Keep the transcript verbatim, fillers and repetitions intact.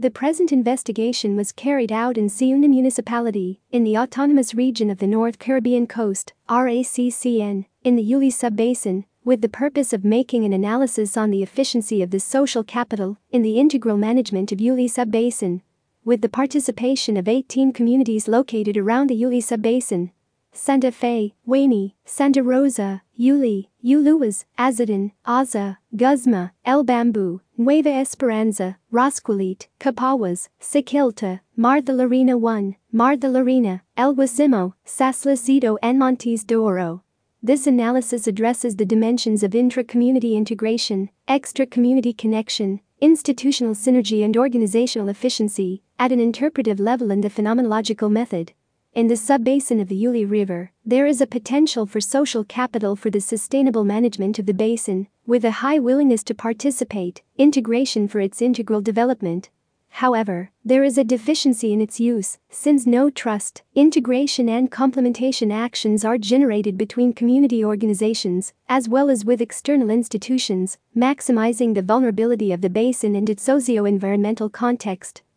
The present investigation was carried out in Ciuna Municipality, in the Autonomous Region of the North Caribbean Coast, R A C C N, in the Uli Subbasin, with the purpose of making an analysis on the efficiency of the social capital in the integral management of Uli Subbasin, with the participation of eighteen communities located around the Uli Subbasin: Santa Fe, Wayne, Santa Rosa, Uli, Uluwas, Azadan, Aza, Guzma, El Bamboo, Nueva Esperanza, Rosquilite, Capawas, Siquilta, Martha Larena one, Martha Larena, El Guasimo, Saslacito and Montes de Oro. This analysis addresses the dimensions of intra-community integration, extra-community connection, institutional synergy and organizational efficiency at an interpretive level in the phenomenological method. In the sub-basin of the Uli River, there is a potential for social capital for the sustainable management of the basin, with a high willingness to participate, integration for its integral development. However, there is a deficiency in its use, since no trust, integration and complementation actions are generated between community organizations, as well as with external institutions, maximizing the vulnerability of the basin and its socio-environmental context.